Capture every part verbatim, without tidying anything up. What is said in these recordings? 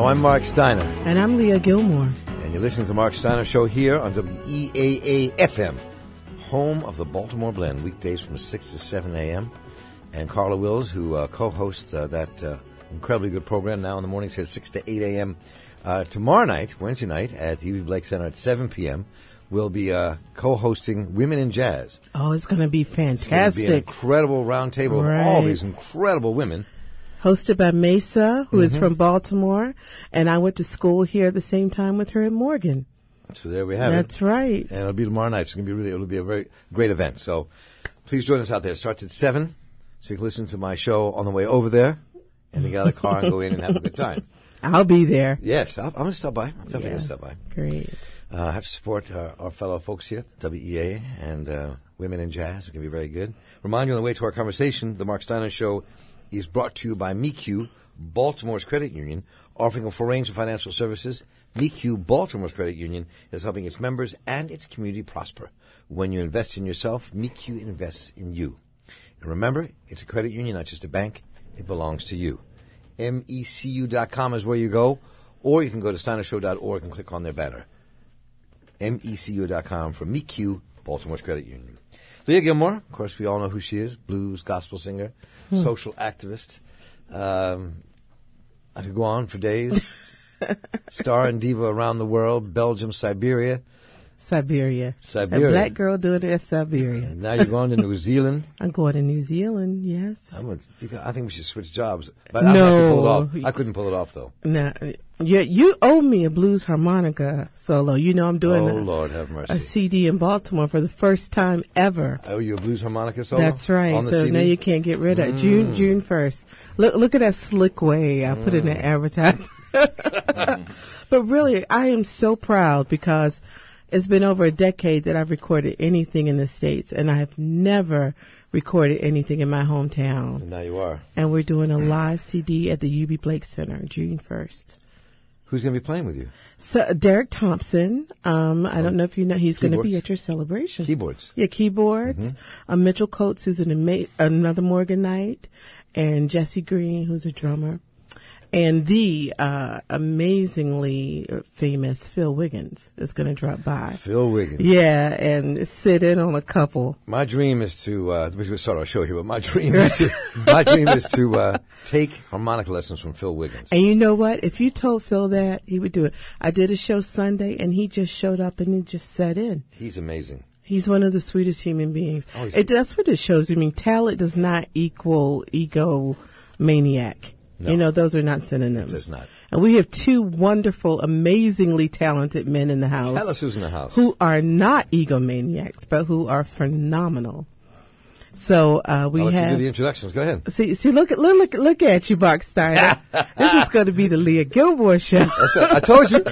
Hello, I'm Mark Steiner. And I'm Leah Gilmore. And you're listening to the Mark Steiner Show here on W E A A F M, home of the Baltimore Blend, weekdays from six to seven a.m. And Carla Wills, who uh, co-hosts uh, that uh, incredibly good program now in the mornings here at six to eight a.m. Uh, tomorrow night, Wednesday night, at the U B Blake Center at seven p.m., we'll be uh, co-hosting Women in Jazz. Oh, it's going to be fantastic. It's going to be an incredible roundtable right. of all these incredible women. Hosted by Mesa, who mm-hmm. is from Baltimore, and I went to school here at the same time with her in Morgan. So there we have That's it. That's right. And it'll be tomorrow night. It's going to be really, it'll be a very great event. So please join us out there. It starts at seven, so you can listen to my show on the way over there, and then get out of the car and go in and have a good time. I'll be there. Yes, I'll, I'm going to stop by. I'm definitely yeah. going to stop by. Great. Uh, I have to support uh, our fellow folks here at W E A and uh, Women in Jazz. It's going to be very good. Remind you on the way to our conversation, the Mark Steiner Show is brought to you by M E C U, Baltimore's credit union, offering a full range of financial services. M E C U, Baltimore's credit union, is helping its members and its community prosper. When you invest in yourself, M E C U invests in you. And remember, it's a credit union, not just a bank. It belongs to you. M E C U dot com is where you go, or you can go to steiner show dot org and click on their banner. M E C U dot com for M E C U, Baltimore's credit union. Leah Gilmore, of course, we all know who she is. Blues, gospel singer, hmm. social activist. Um, I could go on for days. Star and diva around the world, Belgium, Siberia. Siberia. Siberia. A black girl doing it in Siberia. And now you're going to New Zealand. I'm going to New Zealand, yes. I'm a, I think we should switch jobs. But no. I, have to pull it off. I couldn't pull it off, though. No, you, you owe me a blues harmonica solo. You know I'm doing oh, a, Lord, have mercy. a C D in Baltimore for the first time ever. I owe you a blues harmonica solo? That's right. On the so C D? Now you can't get rid of it. Mm. June June first. Look look at that slick way I mm. put in the advertisement. But really, I am so proud because it's been over a decade that I've recorded anything in the States, and I have never recorded anything in my hometown. And now you are. And we're doing a live C D at the U B Blake Center, June first. Who's going to be playing with you? So Derek Thompson. Um, I don't know if you know. He's going to be at your celebration. Keyboards. Yeah, keyboards. Mm-hmm. Uh, Mitchell Coates, who's an ama- another Morganite, and Jesse Green, who's a drummer. And the uh, amazingly famous Phil Wiggins is going to drop by. Phil Wiggins. Yeah, and sit in on a couple. My dream is to, uh, we're going to start our show here, but my dream is to, my dream is to uh, take harmonica lessons from Phil Wiggins. And you know what? If you told Phil that, he would do it. I did a show Sunday, and he just showed up and he just sat in. He's amazing. He's one of the sweetest human beings. Oh, it, that's what it shows. I mean, talent does not equal egomaniac. No. You know, those are not synonyms. It does not. And we have two wonderful, amazingly talented men in the house. Tell us who's in the house. Who are not egomaniacs, but who are phenomenal. So uh, we I'll let have. you do the introductions. Go ahead. See, see, look at look look, look at you, Mark Steiner. This is going to be the Leah Gilmore show. That's right. I told you.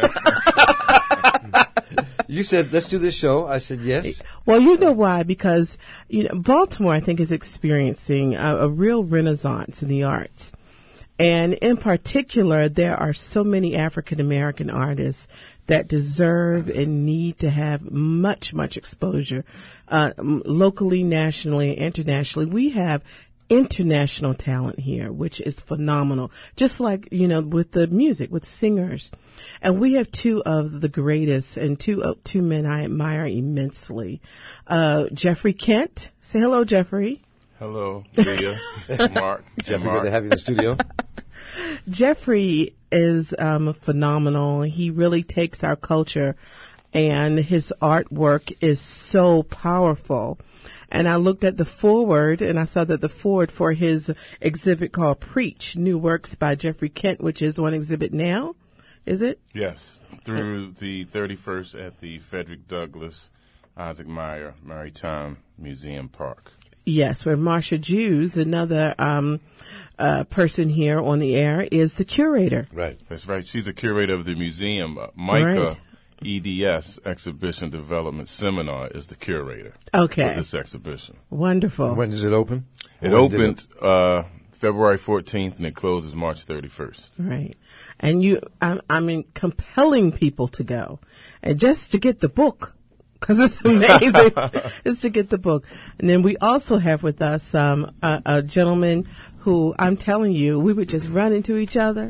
You said, let's do this show. I said, yes. Well, you know why? Because you know, Baltimore, I think, is experiencing a, a real renaissance in the arts. And in particular, there are so many African-American artists that deserve and need to have much, much exposure, uh, locally, nationally, internationally. We have international talent here, which is phenomenal. Just like, you know, with the music, with singers. And we have two of the greatest and two, uh, two men I admire immensely. Uh, Jeffrey Kent. Say hello, Jeffrey. Hello, Leah, Mark. Jeffrey, Mark. good to have you in the studio. Jeffrey is um, phenomenal. He really takes our culture, and his artwork is so powerful. And I looked at the foreword, and I saw that the foreword for his exhibit called Preach, New Works by Jeffrey Kent, which is on exhibit now, is it? Yes, through the thirty-first at the Frederick Douglass Isaac Meyer Maritime Museum Park. Yes, where Marsha Jews, another um, uh, person here on the air, is the curator. Right. That's right. She's the curator of the museum. Uh, Micah right. E D S, Exhibition Development Seminar, is the curator okay. for this exhibition. Wonderful. When does it open? It opened it? Uh, February fourteenth, and it closes March thirty-first. Right. And you, I, I mean, compelling people to go. And just to get the book. Because it's amazing, is to get the book. And then we also have with us um, a, a gentleman who, I'm telling you, we would just run into each other.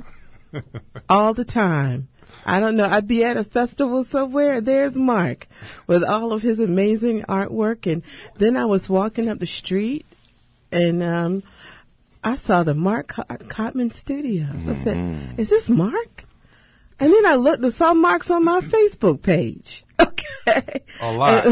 all the time. I don't know. I'd be at a festival somewhere, and there's Mark with all of his amazing artwork. And then I was walking up the street, and um, I saw the Mark Cotman Studios. I said, is this Mark? And then I looked and saw Mark's on my Facebook page. Okay. A lot.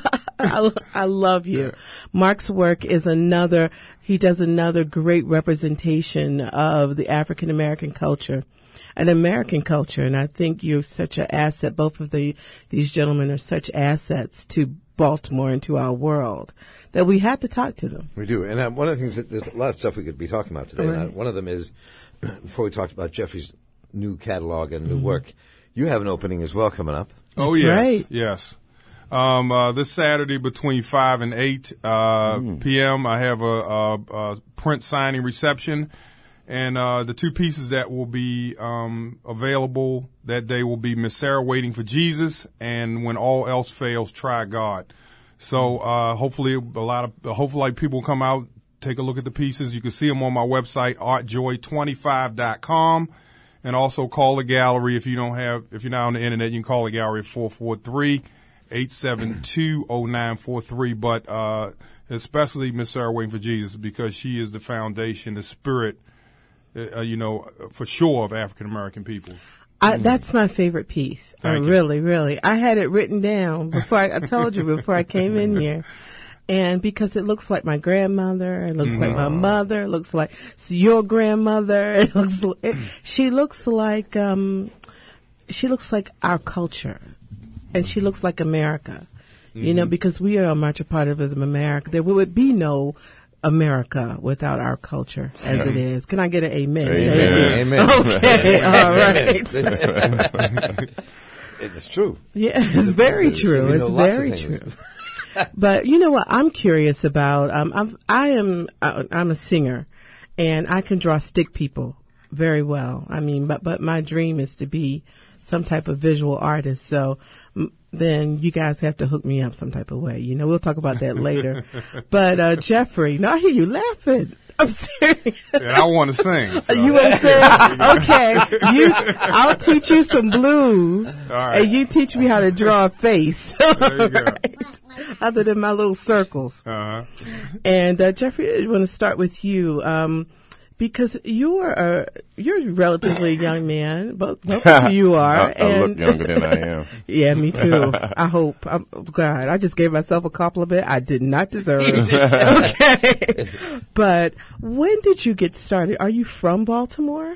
I, I love you. Yeah. Mark's work is another, he does another great representation of the African American culture and American culture. And I think you're such an asset. Both of the, these gentlemen are such assets to Baltimore and to our world that we have to talk to them. We do. And uh, one of the things that there's a lot of stuff we could be talking about today. Right. And, uh, one of them is, before we talked about Jeffrey's new catalog and new Mm-hmm. work, you have an opening as well coming up. Oh, That's yes. right. Yes. Um, uh, this Saturday between five and eight uh, Mm. p.m., I have a, a, a print signing reception. And uh, the two pieces that will be um, available that day will be Miss Sarah Waiting for Jesus and When All Else Fails, Try God. So uh, hopefully a lot of hopefully people come out, take a look at the pieces. You can see them on my website, art joy twenty-five dot com. And also call the gallery if you don't have, if you're not on the internet, you can call the gallery at four four three, eight seven two, zero nine four three. But uh, especially Miss Sarah Waiting for Jesus, because she is the foundation, the spirit, uh, you know, for sure of African American people. I, that's my favorite piece. Uh, really, really. I had it written down before I, I told you before I came in here. And because it looks like my grandmother, it looks like my mother, it looks like your grandmother, it looks, it, she looks like, um, she looks like our culture, and she looks like America, mm-hmm. you know, because we are a major part of America. There would be no America without our culture as it is. Can I get an amen? Amen. Amen. Okay, all right. It's true. Yeah, it's very true. You know, It's lots of very things. true. But you know what I'm curious about? Um, I'm, I am uh, I'm a singer, and I can draw stick people very well. I mean, but but my dream is to be some type of visual artist. So m- then you guys have to hook me up some type of way. You know, we'll talk about that later. But uh, Jeffrey, no, I hear you laughing. I'm serious. And I want to sing. So. You want to sing? Okay. You, I'll teach you some blues, right. and you teach me how to draw a face. There you go. Right? Other than my little circles. Uh-huh. And uh, Jeffrey, I want to start with you um, because you're a you're a relatively young man. Both, both of you are. I, I and look younger than I am. Yeah, me too. I hope. I'm, God, I just gave myself a compliment I did not deserve. Okay. But when did you get started? Are you from Baltimore?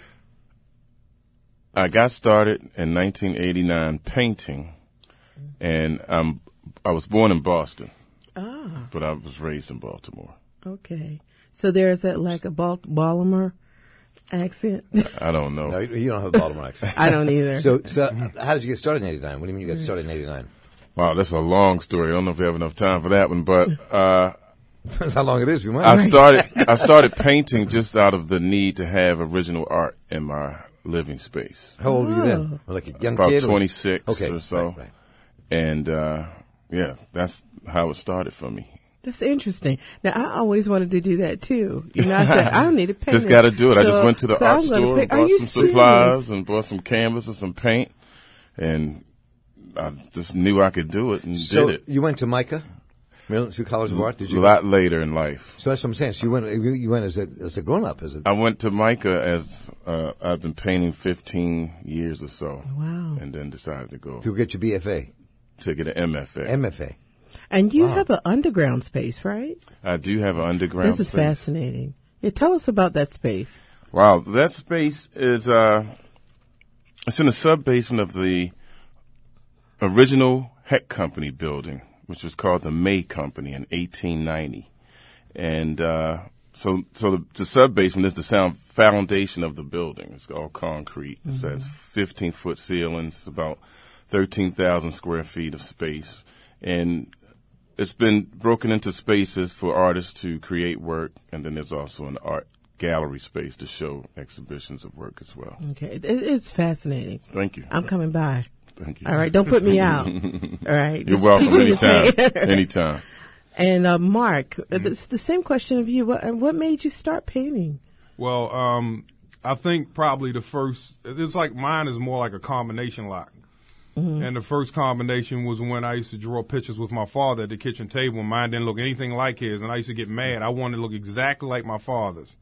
I got started in nineteen eighty-nine painting, and um, I was born in Boston, Ah, but I was raised in Baltimore. okay. So there's that like a Bal- Baltimore accent? I don't know. No, you don't have a Baltimore accent. I don't either. So, so how did you get started in eighty-nine? What do you mean you got started in eighty-nine? Wow, that's a long story. I don't know if we have enough time for that one, but uh, That's how long it is. We might. I started I started painting just out of the need to have original art in my living space. How old were you Oh. then? Like a young About kid? or- twenty-six Okay, or so. right, right. And uh, yeah, that's how it started for me. That's interesting. Now, I always wanted to do that too. You know, I said, I don't need a paint. Just got to do it. I just So- went to the so art I'm gonna store, pick- and Are bought you some serious? supplies, and bought some canvas and some paint, and I just knew I could do it and So did it. you went to MICA, Maryland Institute College of Art. Did A you? lot later in life. So that's what I'm saying. So you went. You you went as a as a grown up. As a I went to MICA as uh, I've been painting fifteen years or so. Wow. And then decided to go to get your B F A, to get an M F A. M F A. And you Wow. have an underground space, right? I do have an underground This is space. fascinating. Yeah, tell us about that space. Wow, that space is uh, it's in the sub basement of the original Heck Company building, which was called the May Company in eighteen ninety, and uh, so so the, the sub basement is the sound foundation of the building. It's all concrete. Mm-hmm. It has fifteen foot ceilings, about thirteen thousand square feet of space, and it's been broken into spaces for artists to create work, and then there's also an art gallery space to show exhibitions of work as well. Okay. It, it's fascinating. Thank you. I'm coming by. Thank you. All right. Don't put me out. All right. You're Just welcome teach me to anytime. paint. Anytime. And uh, Mark, it's the same question of you. What, what made you start painting? Well, um, I think probably the first, it's like mine is more like a combination lock. Mm-hmm. And the first combination was when I used to draw pictures with my father at the kitchen table, and mine didn't look anything like his, and I used to get mad. I wanted to look exactly like my father's.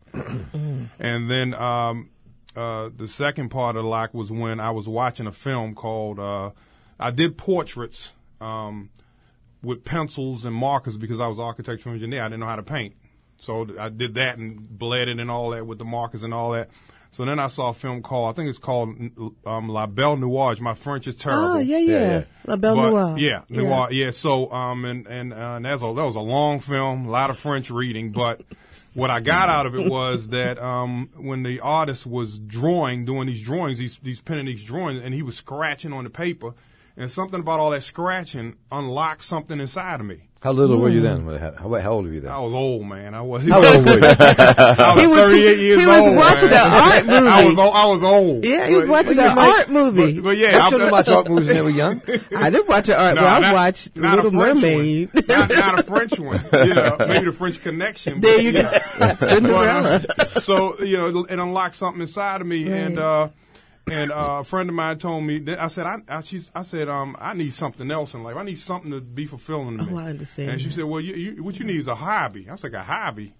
And then um, uh, the second part of the lock was when I was watching a film called, uh, I did portraits um, with pencils and markers because I was an architectural engineer. I didn't know how to paint. So I did that and bled it and all that with the markers and all that. So then I saw a film called, I think it's called um, La Belle Noire. My French is terrible. Oh, yeah, yeah. Yeah, yeah. La Belle But, Noire. Yeah, Noire. Yeah. yeah. So, um, and, and, uh, and that's a, that was a long film, a lot of French reading. But what I got out of it was that, um, when the artist was drawing, doing these drawings, these, these penning these drawings, and he was scratching on the paper, and something about all that scratching unlocked something inside of me. How little were you then? How, how old were you then? I was old, man. I was. How old were you? I was He was- thirty-eight years he was old. watching man. an art movie. I was. o- I was old. Yeah, he was But- watching but an you know, art movie. But, but yeah, I I'm children watch art movies when they were young. I didn't watch an art. No, well, I not- watched not a Little French Mermaid. one. Not, not a French one. You know, maybe the French Connection. There but, you yeah. go. Cinderella. But, uh, so you know, it, it unlocked something inside of me, Right. and uh, and uh, a friend of mine told me. That I said, I, I, she's, I said, um, I need something else in life. I need something to be fulfilling to me. Oh, I understand And she that. said, well, you, you, what you need is a hobby. I was like, a hobby.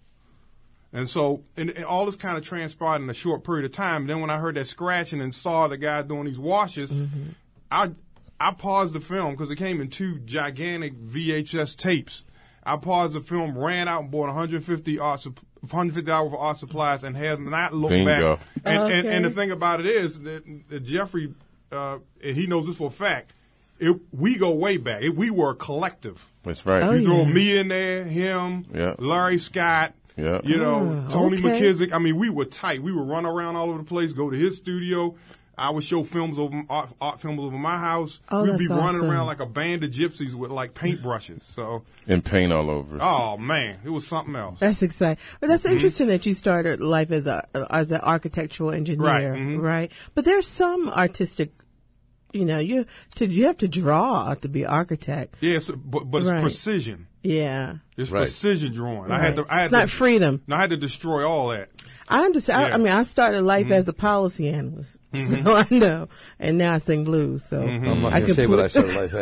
And so, and, and all this kind of transpired in a short period of time. And then when I heard that scratching and saw the guy doing these washes, Mm-hmm. I I paused the film because it came in two gigantic V H S tapes. I paused the film, ran out and bought one hundred fifty art, sup- one hundred fifty dollars for art supplies, and have not looked Bingo. back. And, and, and the Okay. thing about it is that, that Jeffrey, uh, and he knows this for a fact. It, we go way back. It, we were a collective. That's right. Oh, You throw yeah. me in there, him, Yeah. Larry Scott, Yeah. you know, Oh, Tony okay. McKissick. I mean, we were tight. We would run around all over the place, go to his studio. I would show films over art, art films over my house. Oh, We'd be that's running awesome. around like a band of gypsies with like paintbrushes. So, And paint all over. us. oh man, it was something else. That's exciting. But that's Mm-hmm. interesting that you started life as a as an architectural engineer, Right, mhm. right? But there's some artistic, you know, you to you have to draw to be architect. Yes, but but it's Right. precision. Yeah, It's Right. precision drawing. I had Right. to. I had It's not to, freedom. No, I had to destroy all that. I understand. I, Yeah. I mean, I started life Mm-hmm. as a policy analyst, so I know. And now I sing blues, so Mm-hmm. I'm not I going to say put- what I started life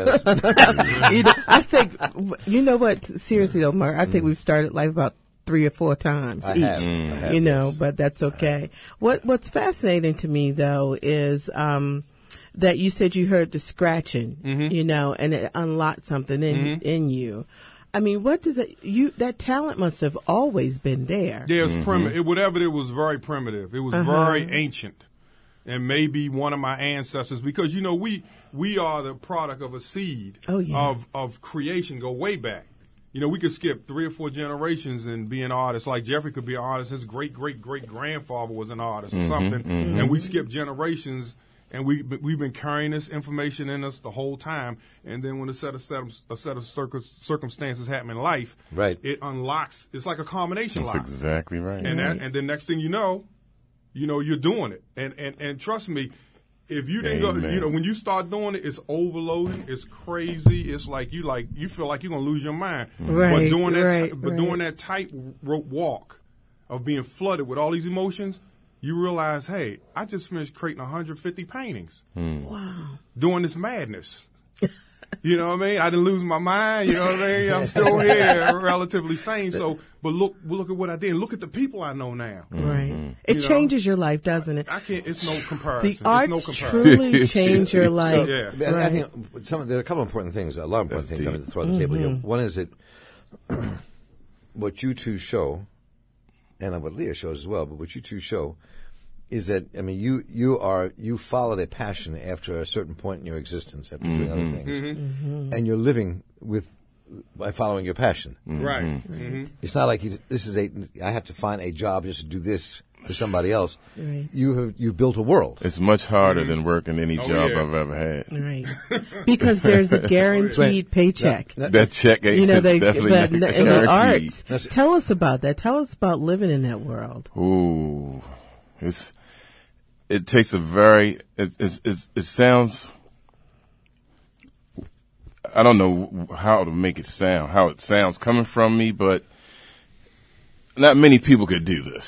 as. you know, I think you know what. Seriously though, Mark, I think Mm. we've started life about three or four times I each. have. I have, you know, yes. but that's okay. What What's fascinating to me though is um, that you said you heard the scratching, Mm-hmm. you know, and it unlocked something in in you. I mean, what does it? You that talent must have always been there. Yeah, it's primitive. It, whatever it was, very primitive. It was very ancient, and maybe one of my ancestors. Because you know, we we are the product of a seed Oh, yeah. of of creation. Go way back. You know, we could skip three or four generations and be an artist. Like Jeffrey could be an artist. His great great great grandfather was an artist or something. And we skip generations. And we we've been carrying this information in us the whole time, and then when a set of set of, a set of circum, circumstances happen in life, Right. it unlocks. It's like a combination That's lock. exactly right. And that, and then next thing you know, you know you're doing it. And and and trust me, if you didn't go, Amen. you know, when you start doing it, it's overloading. It's crazy. It's like you like you feel like you're gonna lose your mind. Right, But doing that, right, but right. doing that tightrope walk of being flooded with all these emotions, you realize, hey, I just finished creating one hundred fifty paintings. Wow. Doing this madness. You know what I mean? I didn't lose my mind. You know what I mean? I'm still here, relatively sane. So, but look, look at what I did. Look at the people I know now. Right. It You know? changes your life, doesn't it? I can't. It's no comparison. The It's no arts comparison. truly change your life. Yeah. I- I Right. think some, there are a couple of important things, a lot of important That's things deep. I'm to throw on the table here. One is that what you two show, and what Leah shows as well, but what you two show is that, I mean, you, you are, you followed a passion after a certain point in your existence, after doing other things. And you're living with, by following your passion. Right. hmm It's not like you, this is a, I have to find a job just to do this for somebody else. Right. You have, you've built a world. It's much harder than working any Oh, job yeah. I've ever had. Right. Because there's a guaranteed paycheck. That- That check ain't You know, they, definitely but in not the, in the guaranteed. arts. That's- Tell us about that. Tell us about living in that world. Ooh, it's it takes a very it it, it, it sounds. I don't know how to make it sound, how it sounds coming from me, but not many people could do this.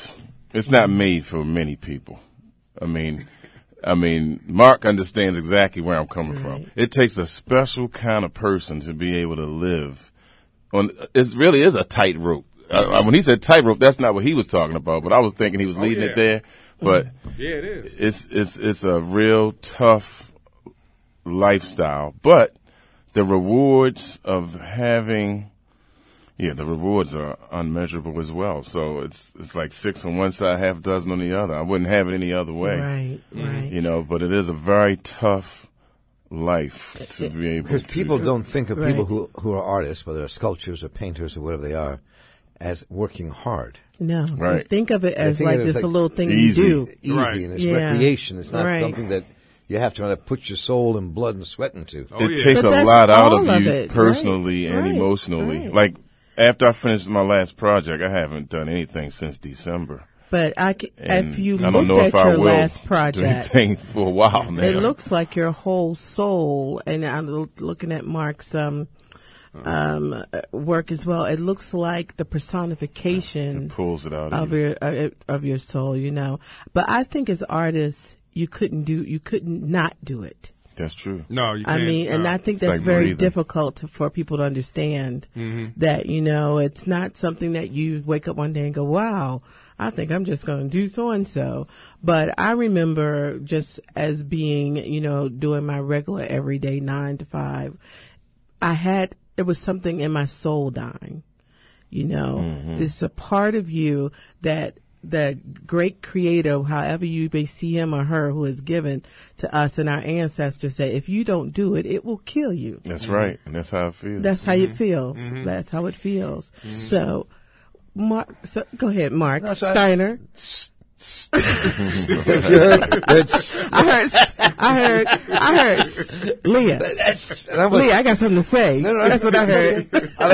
it's not made for many people. I mean, I mean, Mark understands exactly where I'm coming right. from. It takes a special kind of person to be able to live on. It really is a tightrope. Uh, when he said tightrope, that's not what he was talking about. But I was thinking he was leading oh, yeah. it there. But yeah, it is. It's it's it's a real tough lifestyle. But the rewards of having, yeah, the rewards are unmeasurable as well. So it's it's like six on one side, half a dozen on the other. I wouldn't have it any other way. Right, right. You know, but it is a very tough life to be able because to. Because people don't think of right. people who who are artists, whether they're sculptors or painters or whatever they are, as working hard. No, right. think of it as like this like a little thing easy. you do. Easy, right. and it's yeah. recreation. It's not right. something that you have to put your soul and blood and sweat into. Oh, it yeah. takes but a lot out of of you it. personally right. and right. emotionally. Right. Like, after I finished my last project, I haven't done anything since December. But I c- if you I don't looked know at if I your will last do project, anything for a while now. it looks like your whole soul, and I'm looking at Mark's um, um, work as well. It looks like the personification It pulls it out of of you. your uh, of your soul, you know. But I think as artists, you couldn't do you couldn't not do it. That's true. No, you I can't. mean, and no. I think It's that's like very breathing. difficult to, for people to understand Mhm. that, you know, it's not something that you wake up one day and go, wow, I think I'm just going to do so and so. But I remember just as being, you know, doing my regular everyday nine to five, I had, it was something in my soul dying. You know, Mm-hmm. it's a part of you that that great creator, however you may see him or her, who is given to us and our ancestors, say, if you don't do it, it will kill you. That's right. And that's how it feels. That's how it feels. That's how it feels. So, Mark, so go ahead, Mark No, so Steiner. That's- I heard, I heard, I heard, Leah. and I was- Leah, I got something to say. No, no, That's what I heard.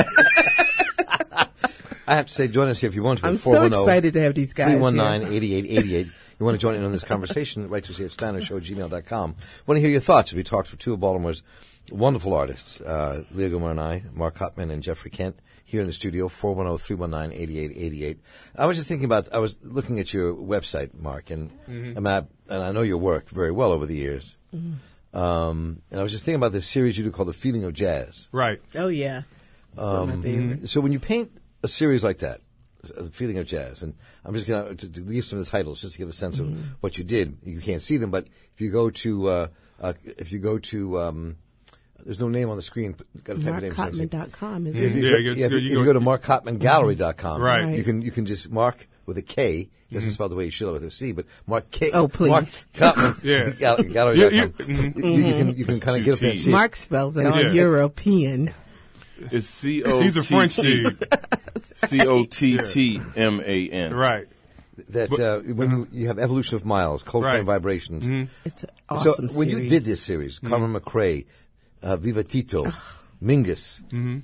I have to say, join us here if you want to. I'm so excited to have these guys three one here. nine, eight eight eight eight. You want to join in on this conversation, write to us here at steiner show at gmail dot com. Want to hear your thoughts. We talked to two of Baltimore's wonderful artists, uh, Leah Gilmore and I, Mark Hopman and Jeffrey Kent, here in the studio, four one zero, three one nine, eight eight eight eight. I was just thinking about, I was looking at your website, Mark, and, Mm-hmm. and, I, and I know your work very well over the years. Mm-hmm. Um, and I was just thinking about this series you do called The Feeling of Jazz. Right. Oh, yeah. That's one of my favorites. So when you paint a series like that, The Feeling of Jazz, and I'm just going to leave some of the titles just to give a sense Mm-hmm. of what you did. You can't see them, but if you go to, uh, uh, if you go to, um, there's no name on the screen. Got to type Mark your name. Cotman dot com, is If it? you, Yeah, go, you yeah, if go- you, you if you go- go to mark cotman gallery dot com, Right. Right. you can you can just mark with a K. Doesn't spell the way you should with a C, but Mark K. Oh, please. Mark Cotman Yeah. Gall- gallery dot com. You- You, you- mhm. you can you can It's kind of two get up there and T's. see it. Mark spells it all Yeah. European. It's C O T T. He's a French dude. C O T T M A N. Right. that uh, when you, you have Evolution of Miles, Cold Right. Flame Vibrations. It's an awesome so when series. you did this series, Carmen McRae, uh, Viva Tito, Mingus,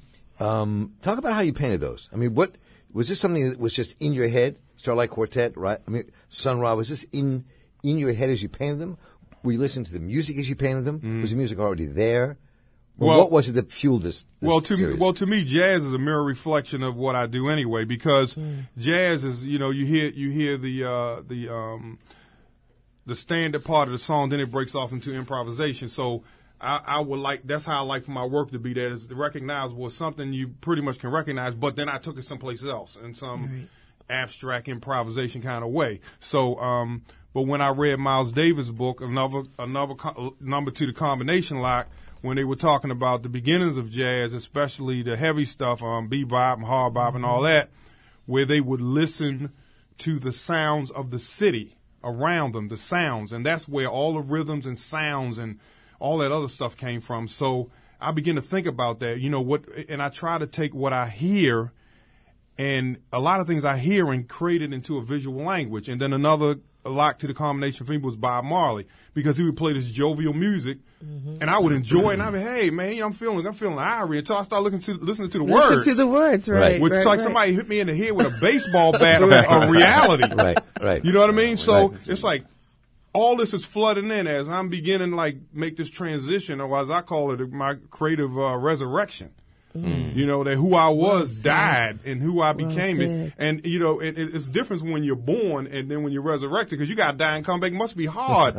um, talk about how you painted those. I mean, what was this something that was just in your head? Starlight Quartet, right? I mean, Sun Ra, was this in in your head as you painted them? Were you listening to the music as you painted them? Was the music already there? Or Well- what was it that fueled this? this Well, to series? well to me, jazz is a mirror reflection of what I do anyway. Because jazz is, you know, you hear you hear the uh, the um, the standard part of the song, then it breaks off into improvisation. So I, I would like that's how I like for my work to be. That is recognizable as something you pretty much can recognize. But then I took it someplace else in some Right. abstract improvisation kind of way. So, um, but when I read Miles Davis' book, another another co- number to the combination lock. When they were talking about the beginnings of jazz, especially the heavy stuff, um, bebop and hard bop and all that, where they would listen to the sounds of the city around them, the sounds, and that's where all the rhythms and sounds and all that other stuff came from. So I began to think about that, you know, what, and I try to take what I hear and a lot of things I hear and create it into a visual language. And then another lock to the combination for me was Bob Marley, because he would play this jovial music, and I would enjoy it. And I'd be, hey man, I'm feeling, I'm feeling irie until I start looking to listening to the Listen words. to the words, right? Right. Which right, is like right. somebody hit me in the head with a baseball bat of, of reality. Right, right. You know what I mean? So Right. it's like all this is flooding in as I'm beginning to like make this transition, or as I call it, my creative uh, resurrection. Mm. You know, that who I was well died and who I became. Well and, and, you know, it, it, it's different when you're born and then when you're resurrected, because you got to die and come back. It must be hard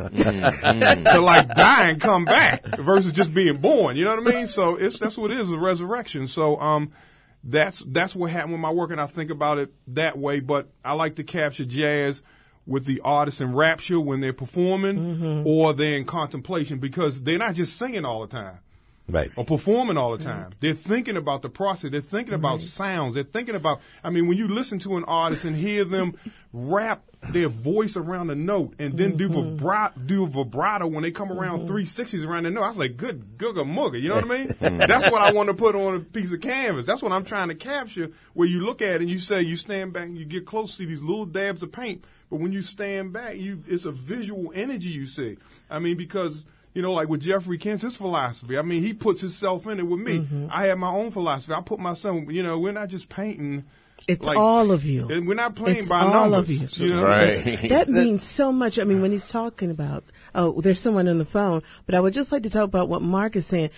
to, like, die and come back versus just being born. You know what I mean? So it's that's what it is, a resurrection. So um, that's that's what happened with my work, and I think about it that way. But I like to capture jazz with the artists in rapture when they're performing mm-hmm. or they're in contemplation, because they're not just singing all the time. Right. Or performing all the time. Right. They're thinking about the process. They're thinking about right. sounds. They're thinking about, I mean, when you listen to an artist and hear them rap their voice around a note and then mm-hmm. do, vibrato, do vibrato when they come around mm-hmm. three sixties around the note, I was like, good googa mugga. You know what I mean? That's what I want to put on a piece of canvas. That's what I'm trying to capture, where you look at it and you say, you stand back and you get close, see these little dabs of paint. But when you stand back, you it's a visual energy you see. I mean, because, you know, like with Jeffrey Kent's, his philosophy, I mean, he puts himself in it with me. Mm-hmm. I have my own philosophy. I put myself, you know, we're not just painting. It's like, all of you. And we're not playing it's by all numbers. Of you. You know? Right. That means so much. I mean, when he's talking about, oh, there's someone on the phone, but I would just like to talk about what Mark is saying.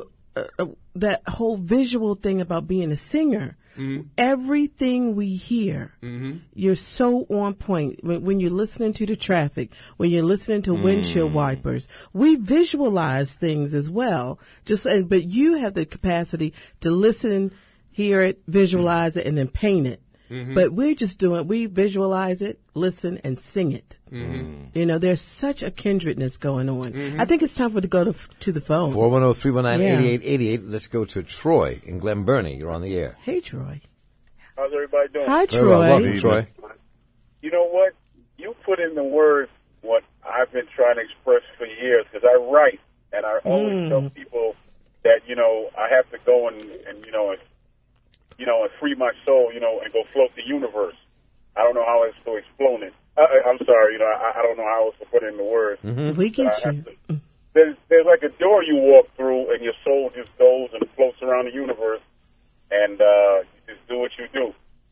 Uh, that whole visual thing about being a singer. Mm-hmm. Everything we hear, mm-hmm. you're so on point. When, when you're listening to the traffic, when you're listening to mm-hmm. windshield wipers, we visualize things as well. Just, but you have the capacity to listen, hear it, visualize it, and then paint it. Mm-hmm. But we're just doing, we visualize it, listen, and sing it. Mm-hmm. You know, there's such a kindredness going on. Mm-hmm. I think it's time for to go to to the phone. four one zero, three one nine, eight eight eight eight. Let's go to Troy in Glen Burnie. You're on the air. Hey, Troy. How's everybody doing? Hi, Very Troy. well. Welcome, Troy. You know what? You put in the words what I've been trying to express for years, because I write, and I always Mm. tell people that, you know, I have to go and, and you know, and, you know, and free my soul, you know, and go float the universe. I don't know how else to explain it. I, I'm sorry, you know, I, I don't know how else to put it in the words. Mm-hmm. We get you. To, there's, there's like a door you walk through, and your soul just goes and floats around the universe, and uh, you just do what you do.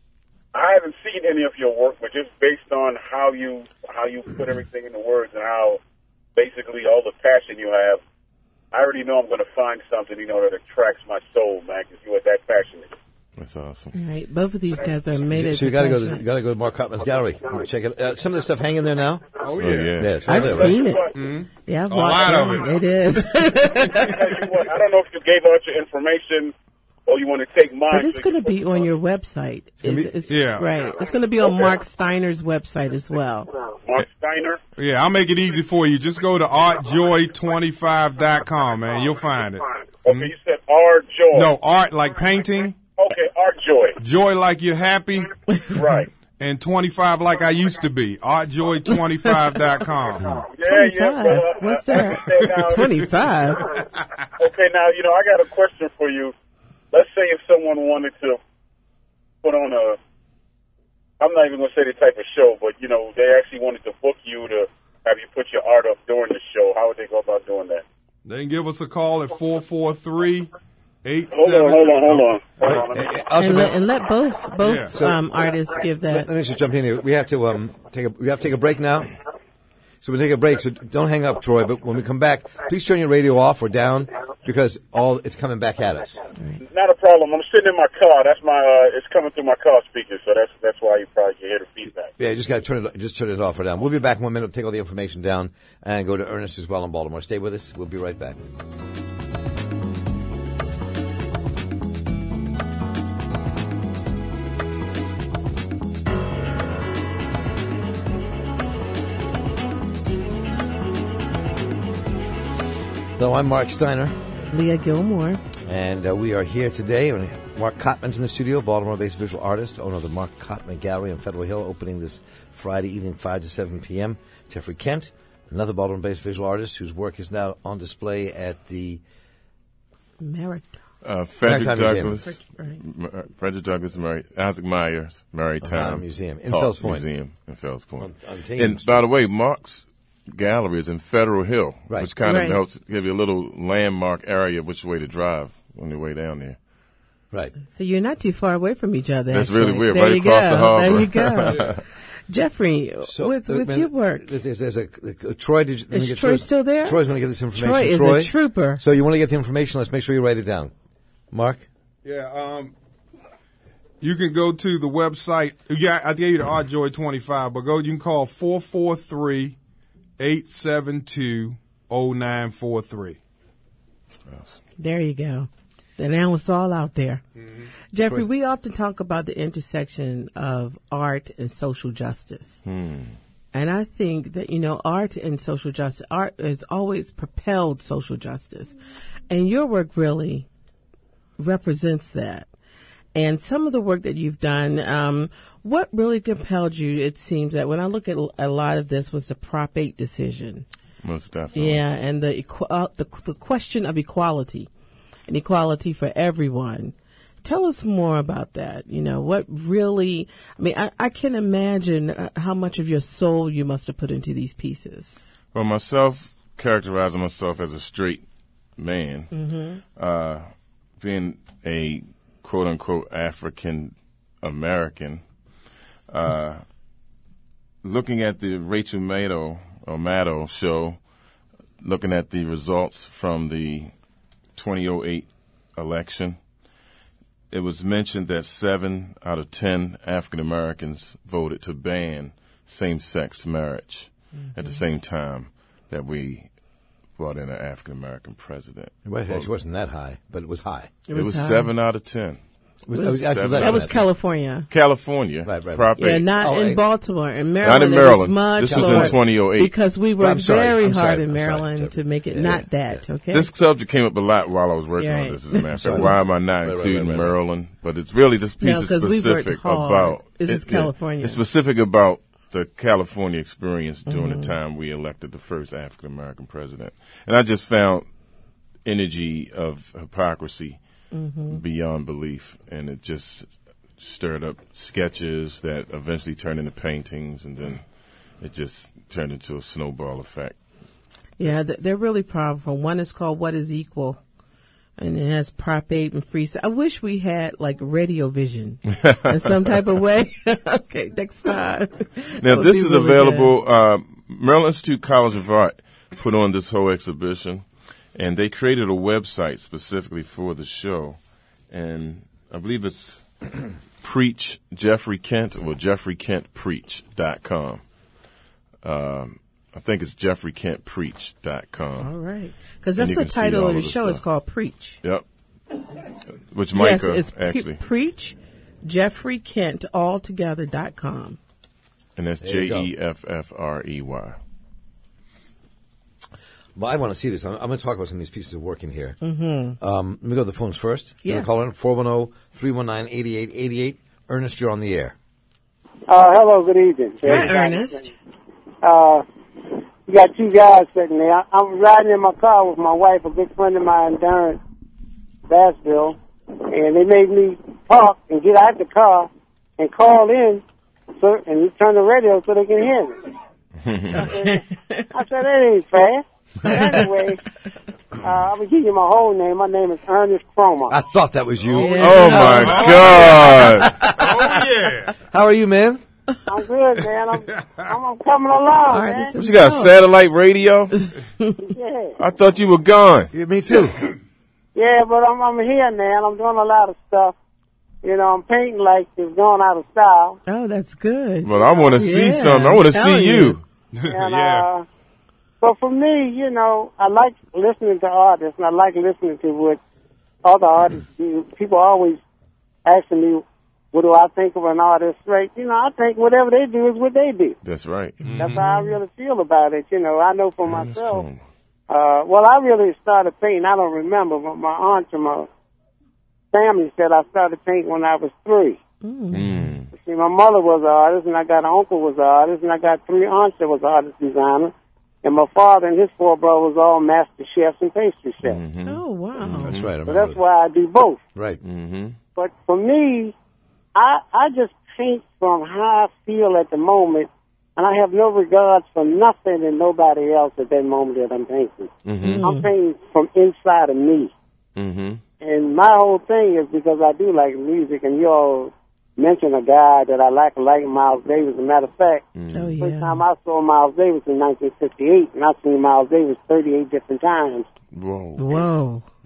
I haven't seen any of your work, but just based on how you how you put everything in the words and how basically all the passion you have, I already know I'm going to find something, you know, that attracts my soul, man, because you are that passionate. That's awesome. All right, both of these guys are made it. So you got to go. You got to go to Mark Cotman's gallery. Check it. Uh, some of the stuff hanging there now. Oh yeah, oh, yeah. yeah it's I've there, seen right? it. Mm-hmm. Yeah, I've a lot of it. it. It is. I don't know if you gave out your information or you want to take mine. But it's so going to you be put on it your website. gonna be- It's, it's, Yeah. Right. It's going to be on Okay. Mark Steiner's website as well. Mark Steiner. Yeah, I'll make it easy for you. Just go to art joy twenty-five dot com, man. You'll find it. Okay, you said R Joy. No, art like painting, Okay, Art Joy. joy like you're happy, Right. and twenty-five like I used to be. art joy twenty-five dot com. Yeah, yeah. twenty-five? Well, uh, What's I- I that? understand now. twenty-five? Okay, now, you know, I got a question for you. Let's say if someone wanted to put on a, I'm not even going to say the type of show, but, you know, they actually wanted to book you to have you put your art up during the show. How would they go about doing that? They can give us a call at four four three, eight Hold seven. on, hold on, hold on. Hold on. Uh, Also, And let, and let both both Yeah. So- um, artists give let, that. let me just jump in here. We have to um take a we have to take a break now. So we take a break. So don't hang up, Troy. But when we come back, please turn your radio off or down because all it's coming back at us. Not a problem. I'm sitting in my car. That's my, uh, it's coming through my car speakers, so that's that's why you probably can hear the feedback. Yeah, you just got to turn it just turn it off or down. We'll be back in one minute. Take all the information down and go to Ernest as well in Baltimore. Stay with us. We'll be right back. Hello, I'm Mark Steiner, Leah Gilmore. and uh, we are here today. Mark Cotman's in the studio, Baltimore-based visual artist, owner of the Mark Cotman Gallery on Federal Hill, opening this Friday evening, five to seven p.m. Jeffrey Kent, another Baltimore-based visual artist whose work is now on display at the Merritt. Uh, Frederick Maritime Douglass, Right. M- uh, Frederick Douglass, Mary, Isaac Myers, Maritime Uh-huh, Museum in Park Fells Point. Museum in Fells Point. On- on Thames and Street. by the way, Mark's gallery is in Federal Hill, Right. which kind of Right. helps give you a little landmark area which way to drive on your way down there. Right. So you're not too far away from each other. That's actually. really weird, There right you across go. the harbor. There you go. Jeffrey, So, with uh, with man, your work, There's, there's a, uh, Troy. Did you, let me Is get Troy Troy's- still there? Troy's going to get this information. Troy is a trooper. So you want to get the information? Let's make sure you write it down. Mark. Yeah, um, you can go to the website. Yeah, I gave you the Art Joy twenty-five, but go. You can call four four three, eight seven two, zero nine four three. There you go. And now it's all out there. Mm-hmm. Jeffrey, we often talk about the intersection of art and social justice. Hmm. And I think that, you know, art and social justice, art has always propelled social justice. And your work really represents that. And some of the work that you've done, um, what really compelled you, it seems that when I look at a lot of this, was the Prop eight decision. Most definitely. Yeah, and the, uh, the, the question of equality. And equality for everyone. Tell us more about that. You know, what really, I mean, I, I can imagine uh, how much of your soul you must have put into these pieces. Well, myself, characterizing myself as a straight man, Mm-hmm. uh, being a quote unquote African American, uh, looking at the Rachel Maddow, or Maddow show, looking at the results from the twenty oh eight election, it was mentioned that seven out of ten African Americans voted to ban same-sex marriage mm-hmm. at the same time that we brought in an African American president. Well, it wasn't that high, but it was high. It was, it was high. seven out of ten. It was, it was actually Seven. less That than was California. California. Right, right. Prop Yeah, eight. not Oh, in eight. Baltimore. In Maryland, Not in it was Maryland. much This was lower in twenty oh eight. because we Well, I'm worked sorry. very I'm hard sorry. in I'm sorry, Maryland Jeffrey. to make it Yeah, not yeah, that, yeah. okay? This subject came up a lot while I was working Yeah, on right. this, as a matter of fact. Sorry. Why am I not Right, right, including right, right, right. Maryland? But it's really, this piece No, is 'cause we worked specific hard. about... This is it- yeah, California. It's specific about the California experience during Mm-hmm. the time we elected the first African American president. And I just found energy of hypocrisy Mm-hmm. beyond belief. And it just stirred up sketches that eventually turned into paintings, and then it just turned into a snowball effect. Yeah, th- they're really powerful. One is called What is Equal, and it has Prop eight and free. I wish we had like radio vision in some type of way. Okay, next time. Now, That would this be is really available. Uh, Maryland Institute College of Art put on this whole exhibition, and they created a website specifically for the show. And I believe it's Preach Jeffrey Kent or Jeffrey Kent Preach dot com. Um, I think it's Jeffrey Kent Preach dot com. All right, because And that's you the can see title all of the of the show. It's stuff. called Preach. Yep. Which Yes, Micah, it's pre- actually. Preach Jeffrey Kent altogether dot com. And that's There you J go. E F F R E Y. Well, I want to see this. I'm, I'm going to talk about some of these pieces of work in here. Mm-hmm. Um, let me go to the phones first. You Yes. want to call in four one zero, three one nine, eight eight eight eight. Ernest, you're on the air. Uh, hello, good evening. Hi, Ernest. Uh, you got two guys sitting there. I, I'm riding in my car with my wife, a good friend of mine, Darren Bassville, and they made me park and get out the car and call in so, and turn the radio so they can hear me. I said, I said, that ain't fair. But anyway, uh, I'm going to give you my whole name. My name is Ernest Cromer. I thought that was you. Yeah. Oh, my God. Oh, yeah. How are you, man? I'm good, man. I'm, I'm, I'm coming along, All right, man. this is- You got a satellite radio? Yeah. I thought you were gone. Yeah, me too. Yeah, but I'm I'm here, man. I'm doing a lot of stuff. You know, I'm painting like it's going out of style. Oh, that's good. But I want to see Yeah, something. I want to I'm see telling you. And, Yeah. uh, but for me, you know, I like listening to artists, and I like listening to what other artists do. People always asking me, what do I think of an artist? Right? You know, I think whatever they do is what they do. That's right. That's how I really feel about it. You know, I know for Ernest myself. Cromer. Uh, well, I really started painting. I don't remember, but my aunt and my family said I started painting when I was three. Mm. See, my mother was an artist, and I got an uncle was an artist, and I got three aunts that was artist designer, and my father and his four brothers all master chefs and pastry chefs. Mm-hmm. Oh, wow. That's right. I So remember that's why I do both. Right. Mm-hmm. But for me, I I just paint from how I feel at the moment, and I have no regards for nothing and nobody else at that moment that I'm painting. Mm-hmm. I'm painting from inside of me. Mm-hmm. And my whole thing is because I do like music, and you all mentioned a guy that I like, like Miles Davis. As a matter of fact, Oh, first yeah. time I saw Miles Davis in nineteen fifty-eight, and I've seen Miles Davis thirty-eight different times. Whoa. Whoa.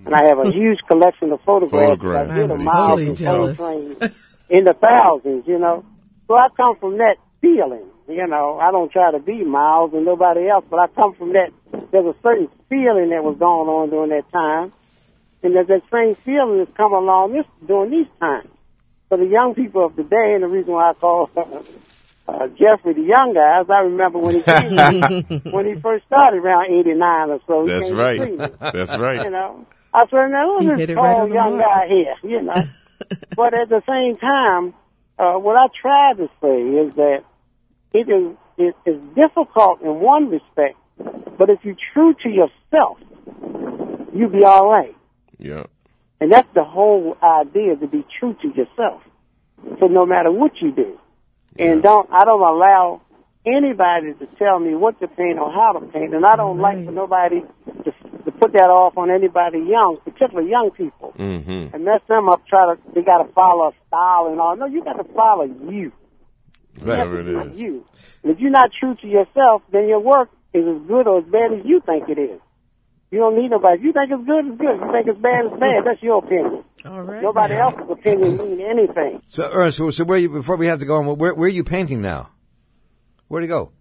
and I have a huge collection of photographs. Photographs. I did a I'm miles totally of jealous. trains in the thousands, you know. So I come from that feeling, you know. I don't try to be Miles and nobody else, but I come from that. There's a certain feeling that was going on during that time, and there's that same feeling that's come along this during these times. For the young people of today, and the reason why I call uh, Jeffrey the young guys, I remember when he came, when he first started around eighty-nine or so. He That's came to right. Cleveland. That's right. You know, I said, now He who's hit this it right tall on the young mark. guy here? You know, but at the same time, uh, what I try to say is that it is it is difficult in one respect, but if you're true to yourself, you'll be all right. Yeah. And that's the whole idea, to be true to yourself. So no matter what you do, and don't I don't allow anybody to tell me what to paint or how to paint, and I don't Right. like for nobody to, to put that off on anybody young, particularly young people, Mm-hmm. and mess them up. Try to they got to follow a style and all. No, you got to follow you. You have Whatever to it do is. you. And if you're not true to yourself, then your work is as good or as bad as you think it is. You don't need nobody. If you think it's good, it's good. If you think it's bad, it's bad. That's your opinion. All right. Nobody now. else's opinion mean anything. So, Ernest, so, so where you, before we have to go on, where, where are you painting now? Where'd he go?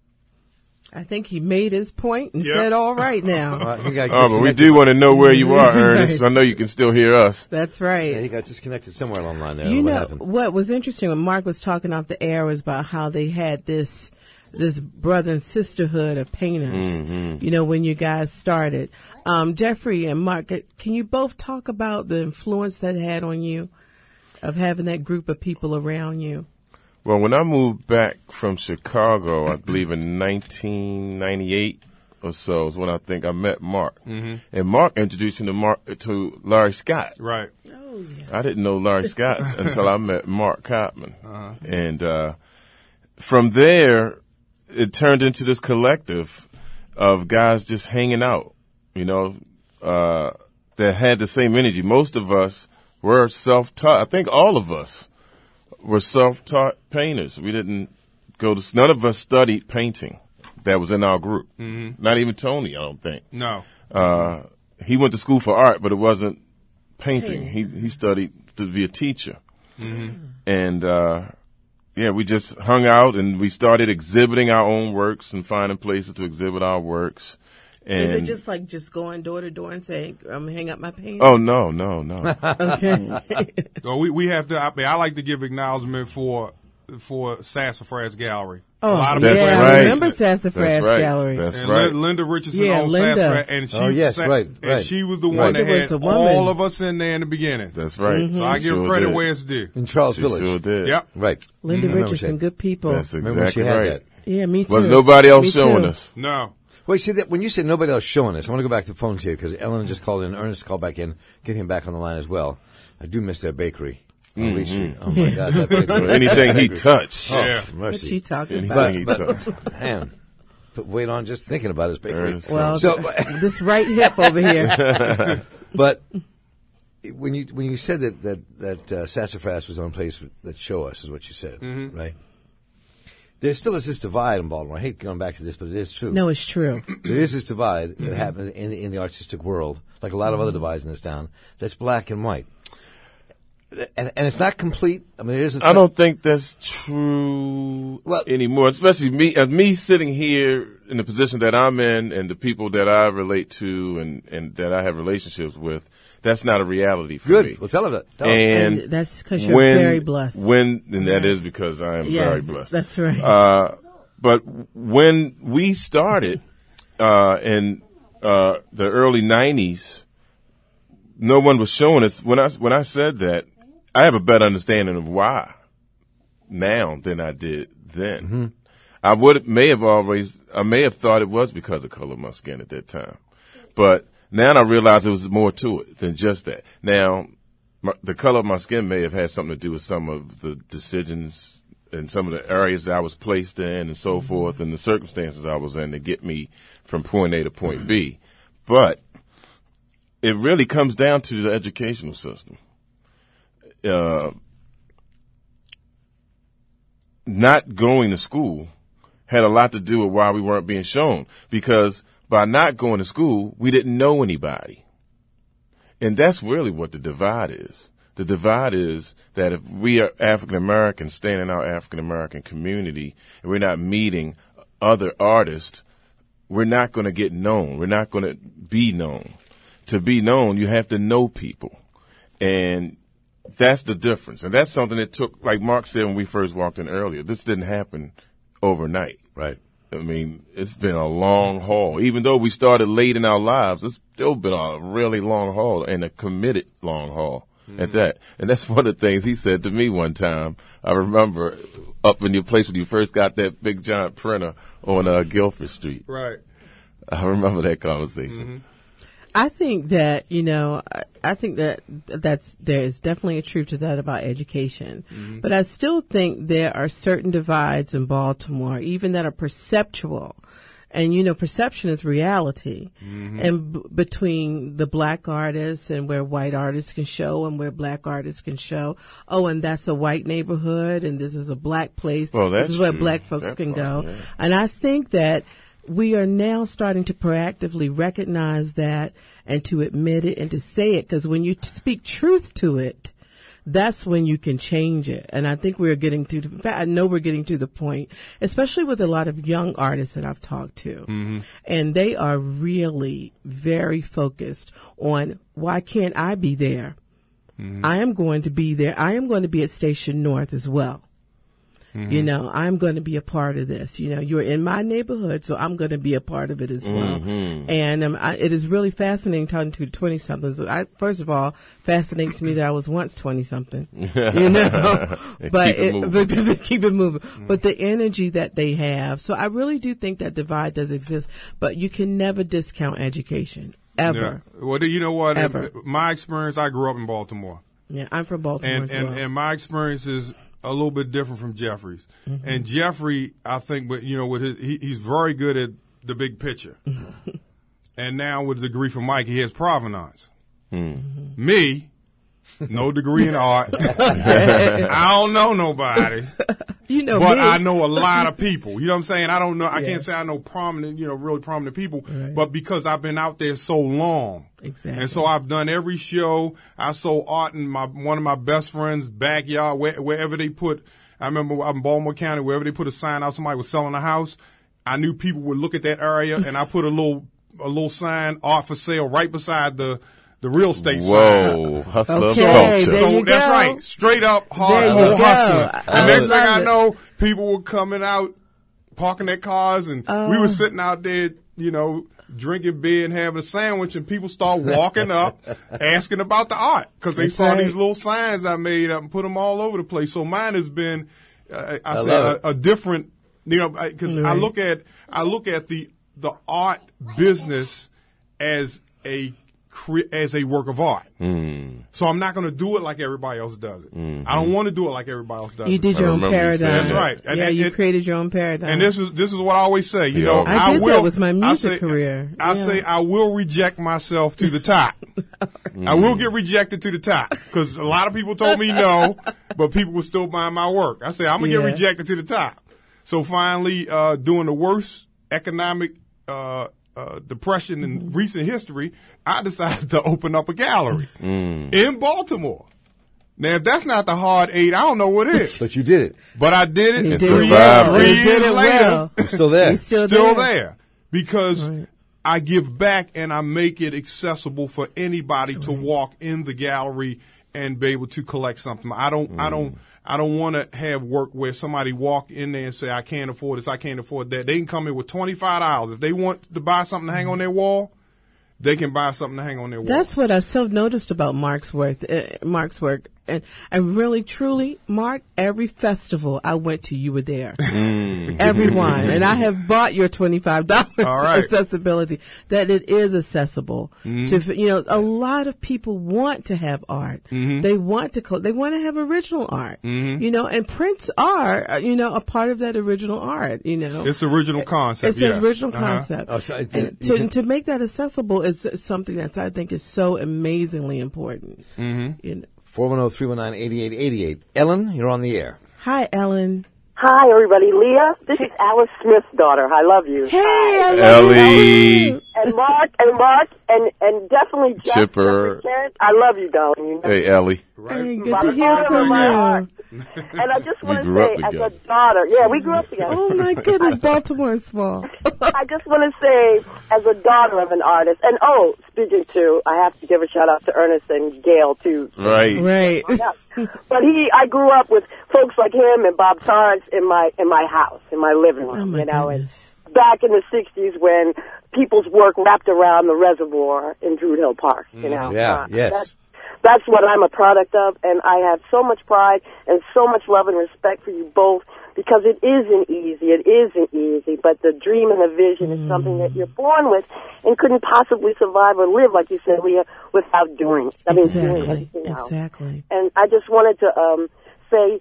I think he made his point and Yep. said, all right now. Uh, he got Oh, but we disconnected. do want to know where you are, Ernest. I know you can still hear us. That's Yeah, he right. got disconnected somewhere along the line there. You what know, happened? what was interesting when Mark was talking off the air was about how they had this this brother and sisterhood of painters, Mm-hmm. you know, when you guys started. Um, Jeffrey and Mark, can you both talk about the influence that had on you of having that group of people around you? Well, when I moved back from Chicago, I believe in nineteen ninety-eight or so is when I think I met Mark. Mm-hmm. And Mark introduced me to Mark to Larry Scott. Right. Oh, yeah. I didn't know Larry Scott until I met Mark Cotman. Uh-huh. And uh, from there, it turned into this collective of guys just hanging out, you know, uh, that had the same energy. Most of us were self-taught. I think all of us were self-taught painters. We didn't go to, none of us studied painting that was in our group. Mm-hmm. Not even Tony, I don't think. No. Uh, he went to school for art, but it wasn't painting. He he studied to be a teacher. Mm-hmm. And, uh, yeah, we just hung out and we started exhibiting our own works and finding places to exhibit our works. And Is it just like just going door to door and saying, "I'm hang up my painting"? oh, no, no, no. Okay. So we, we have to, I mean, I like to give acknowledgement for, for Sassafras Gallery. Oh, A lot of That's yeah, people- I right. remember Sassafras That's right. Gallery. That's And right. Lin- Linda Richardson Yeah, owns Linda. Sassafras, and she Oh, yes, sat- right, and right. she was the Right. one that Linda was had a woman. all of us in there in the beginning. That's right. So I She give sure credit did. where it's due. In Charles She Village. sure did. Yep. Right. Linda Remember Richardson, she- good people. That's Remember when she exactly had right. that? Yeah, me too. Was nobody else Me showing too. us? No. Well, you see that when you said nobody else showing us, I want to go back to the phones here because Ellen just called in, Ernest called back in, get him back on the line as well. I do miss their bakery on Lee Street. Oh my God, that bakery! Well, anything he Bakery. touched. Oh, Yeah. What mercy. she talking Anything about? he But- touched. Man, put weight on just thinking about his bakery. Ernest Well, So- this right hip over here. But when you when you said that that that uh, Sassafras was on place that show us is what you said, Mm-hmm. right? There still is this divide in Baltimore. I hate going back to this, but it is true. No, it's true. There is this divide that happens in the, in the artistic world, like a lot of other divides in this town. That's black and white, and, and it's not complete. I mean, there's. A, I don't think that's true Well- anymore. Especially me, uh, me sitting here in the position that I'm in, and the people that I relate to, and, and that I have relationships with. That's not a reality for Good. me. Well, tell him that. Tell us. and And that's 'cause you're when, very blessed. When, and that is because I am very Yes, blessed. that's right. Uh, but when we started uh, in uh, the early nineties, no one was showing us. When I when I said that, I have a better understanding of why now than I did then. Mm-hmm. I would may have always I may have thought it was because of color of my skin at that time, but now I realize there was more to it than just that. Now, my, the color of my skin may have had something to do with some of the decisions and some of the areas that I was placed in and so forth and the circumstances I was in to get me from point A to point B. But it really comes down to the educational system. Uh, not going to school had a lot to do with why we weren't being shown, because by not going to school, we didn't know anybody. And that's really what the divide is. The divide is that if we are African Americans staying in our African American community and we're not meeting other artists, we're not going to get known. We're not going to be known. To be known, you have to know people. And that's the difference. And that's something that took, like Mark said when we first walked in earlier, this didn't happen overnight. Right. I mean, it's been a long haul. Even though we started late in our lives, it's still been a really long haul and a committed long haul. Mm-hmm. At that. And that's one of the things he said to me one time. I remember up in your place when you first got that big giant printer on uh, Guilford Street. Right. I remember that conversation. Mm-hmm. I think that, you know, I, I think that that's, there is definitely a truth to that about education. Mm-hmm. But I still think there are certain divides in Baltimore, even that are perceptual. And, you know, perception is reality. Mm-hmm. And b- between the black artists and where white artists can show and where black artists can show, oh, and that's a white neighborhood and this is a black place. Well, that's this is where true. black folks that can part, go. yeah. And I think that we are now starting to proactively recognize that and to admit it and to say it. Because when you t- speak truth to it, that's when you can change it. And I think we're getting to, in fact, I know we're getting to the point, especially with a lot of young artists that I've talked to. Mm-hmm. And they are really very focused on, why can't I be there? Mm-hmm. I am going to be there. I am going to be at Station North as well. Mm-hmm. You know, I'm going to be a part of this. You know, you're in my neighborhood, so I'm going to be a part of it as well. Mm-hmm. And um, I, it is really fascinating talking to twenty-somethings. I, first of all, fascinates me that I was once twenty-something, you know, but, keep it it, but, but keep it moving. Mm-hmm. But the energy that they have. So I really do think that divide does exist, but you can never discount education, ever. Yeah. Well, you know what? Ever. My experience, I grew up in Baltimore. Yeah, I'm from Baltimore and, as and, well. and my experience is a little bit different from Jeffrey's. Mm-hmm. And Jeffrey, I think, but you know, with his, he, he's very good at the big picture. Mm-hmm. And now with the degree from Mike, he has provenance. Mm-hmm. Me, no degree in art. I don't know nobody. You know, but me. I know a lot of people. You know what I'm saying? I don't know. I yes. can't say I know prominent, you know, really prominent people. Right. But because I've been out there so long, exactly. And so I've done every show. I sold art in my one of my best friends' backyard, where, wherever they put. I remember out in Baltimore County, wherever they put a sign out, somebody was selling a house. I knew people would look at that area, and I put a little a little sign, art for sale, right beside the. The real estate Whoa, sign. hustler okay, culture. there So you that's go. right. Straight up hard There you go. hustling. I And next thing love I it. know, people were coming out, parking their cars, and Oh. we were sitting out there, you know, drinking beer and having a sandwich, and people start walking up, asking about the art, because they That's saw right. these little signs I made up and put them all over the place. So mine has been, uh, I, I say, love a, a different, you know, because I Right. look at I look at the the art business as a cre- as a work of art. Mm. So I'm not going to do it like everybody else does it. Mm-hmm. I don't want to do it like everybody else does You it. did your I own remember you saying paradigm. That's right. And- yeah, and- you and- created your own paradigm. And this is this is what I always say. You Yeah. know, I did that will with my music I say, career. I Yeah. say I will reject myself to the top. I will get rejected to the top because a lot of people told me no, but people were still buying my work. I say I'm gonna Yeah. get rejected to the top. So finally, uh, during the worst economic uh, uh, depression in recent history, I decided to open up a gallery in Baltimore. Now, if that's not the hard eight, I don't know what is. But you did it. But I did it. You And did three it well. survived. years You did it later, well. You're still there. You're still, still there. there because Right. I give back and I make it accessible for anybody to walk in the gallery and be able to collect something. I don't, I don't, I don't want to have work where somebody walk in there and say, I can't afford this, I can't afford that. They can come in with twenty-five dollars. If they want to buy something to hang on their wall, they can buy something to hang on their wall. That's what I've so noticed about Mark's work. Uh, Mark's work, and and really, truly, Mark, every festival I went to, you were there. Everyone, and I have bought your twenty-five dollars All right. accessibility. That it is accessible to, you know, a lot of people want to have art. They want to, co- they want to have original art. You know, and prints are, uh, you know, a part of that original art. You know, It's original concept. It's yes. an original Uh-huh. concept. Oh, so I- and you to, can- to make that accessible is something that I think is so amazingly important. Mm-hmm. You know. four one zero, three one nine, eight eight eight eight. Ellen, you're on the air. Hi, Ellen. Hi, everybody. Leah, this is Alice Smith's daughter. I love you. Hey, I love Ellie. you. And Mark, and Mark, and, and definitely Jeff. Chipper. Jefferson. I love you, darling. You know? Hey, Ellie. Hey, good By to the hear bottom of from my you. heart. And I just We want to grew up say, as together. a daughter, yeah, we grew up together. Oh my goodness, Baltimore is small. I just want to say, as a daughter of an artist, and oh, speaking to, I have to give a shout out to Ernest and Gail too. Right. Right. Yeah. But he, I grew up with folks like him and Bob Torrance in my in my house, in my living room. Oh my you know, goodness. and back in the sixties when people's work wrapped around the reservoir in Druid Hill Park. You know, Yeah, Uh, yes. That's, that's what I'm a product of, and I have so much pride and so much love and respect for you both because it isn't easy. It isn't easy, but the dream and the vision is something that you're born with and couldn't possibly survive or live, like you said, Leah, without doing it. I mean, doing Exactly. it, you know. Exactly. And I just wanted to um, say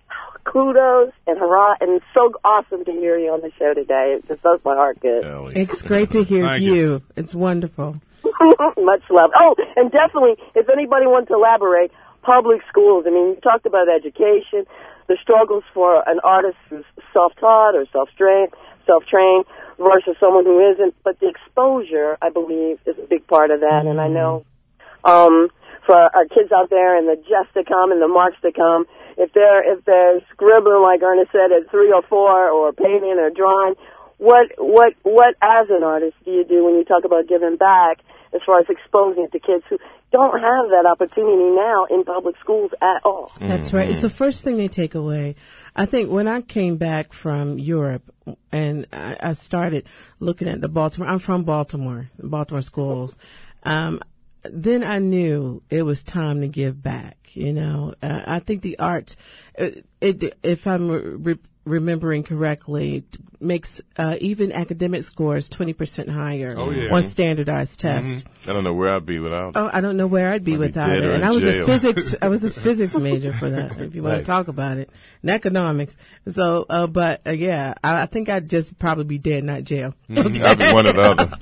kudos and hurrah, and it's so awesome to hear you on the show today. It just does my heart good. Ellie. It's great to hear Thank you. you. It's wonderful. Much love. Oh, and definitely, if anybody wants to elaborate, public schools. I mean, you talked about education, the struggles for an artist who's self-taught or self-trained, self-trained versus someone who isn't. But the exposure, I believe, is a big part of that. And I know um, for our kids out there and the Jeffs to come and the Marks to come, if they're if they're scribbling like Ernest said at three or four, or painting or drawing, what what what as an artist do you do when you talk about giving back as far as exposing it to kids who don't have that opportunity now in public schools at all? That's right. It's the first thing they take away. I think when I came back from Europe and I, I started looking at the Baltimore, I'm from Baltimore, Baltimore schools. Um, then I knew it was time to give back. You know, uh, I think the arts, it, it if I'm re- remembering correctly, it makes uh, even academic scores twenty percent higher Oh, yeah. on standardized tests. I don't know where I'd be without it. Oh, I don't know where I'd be I'd be without dead it. or And in I was jail. a physics, I was a physics major for that, if you want Right. to talk about it, and economics. So, uh, but uh, yeah, I, I think I'd just probably be dead, not jail. I'd be one or the other.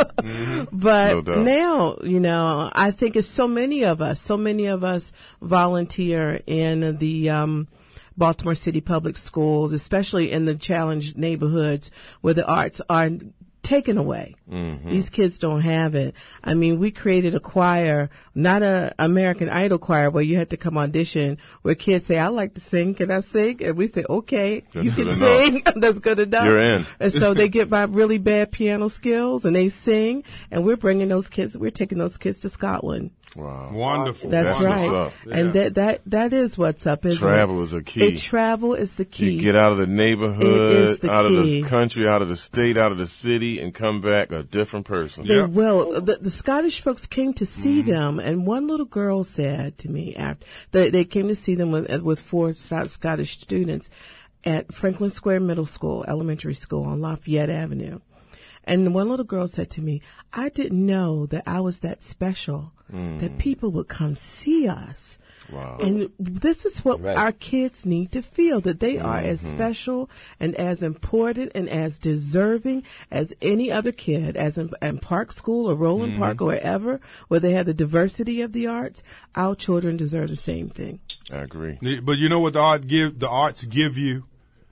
But No doubt. now, you know, I think it's so many of us, so many of us volunteer in the, um, Baltimore City Public Schools, especially in the challenged neighborhoods where the arts are taken away. Mm-hmm. These kids don't have it. I mean, we created a choir, not a American Idol choir where you had to come audition, where kids say, I like to sing, can I sing? And we say, okay, That's you can good sing. That's good enough. You're in. And so they get by really bad piano skills and they sing, and we're bringing those kids, we're taking those kids to Scotland. Wow. Wonderful. That's, That's what's right. up. And that, that, that is what's up, isn't Travel it? is a key. It, travel is the key. You get out of the It is neighborhood, the out of key. the country, out of the state, out of the city, and come back a different person. They Yep. will. The, the Scottish folks came to see Mm-hmm. them, and one little girl said to me after they, they came to see them with, with four Scot- Scottish students at Franklin Square Middle School, elementary school on Lafayette Avenue. And one little girl said to me, I didn't know that I was that special, that people would come see us. Wow. And this is what Right. our kids need to feel, that they are as special and as important and as deserving as any other kid, as in, in Park School or Roland Park or wherever, where they have the diversity of the arts. Our children deserve the same thing. I agree. But you know what the art give the arts give you?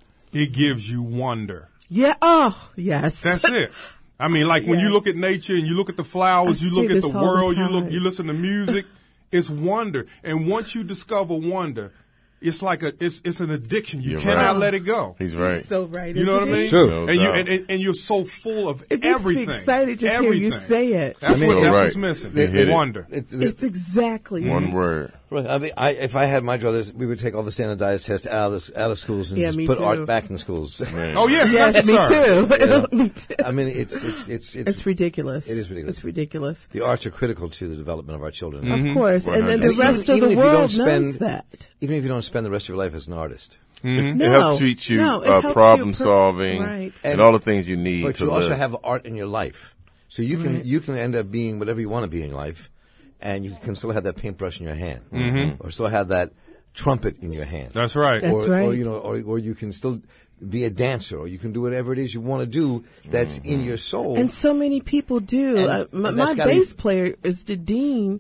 It gives you wonder. Yeah. Oh, yes. That's it. I mean, like when you Yes. look at nature and you look at the flowers, I you see look at this the all the world, you look, time. you listen to music. It's wonder, and once you discover wonder, it's like a it's it's an addiction. You You're cannot right. let it go. He's right. So right. You know what I isn't it? mean? True. No and you doubt. and, and, and you're so full of It makes everything. me excited just everything. hear you say it. That's, I mean, what, so that's right. what's missing. You hit it. Wonder. It- it- It's exactly One it. word. Right. I mean, I, if I had my druthers, we would take all the standardized tests out of, the, out of schools and Yeah, just me put too. art back in the schools. Oh yes, Yes, yes, me sir. too. me too. I mean, it's it's it's it's, It's ridiculous. It is ridiculous. It's ridiculous. the arts are critical to the development of our children. Of course. And then the And even- rest even of if the you don't world spend- knows that. Even if you don't spend the rest of your life as an artist, It No. helps teach you No, it uh, helps problem you per- solving right. and, And- all the things you need but to you also live. have art in your life, so you can Right. you can end up being whatever you want to be in life, and you can still have that paintbrush in your hand, mm-hmm. or still have that trumpet in your hand. That's right. That's or, right. Or you know, or, or you can still be a dancer, or you can do whatever it is you want to do that's in your soul. And so many people do. And- Uh, my and my that's gotta bass be- player is the dean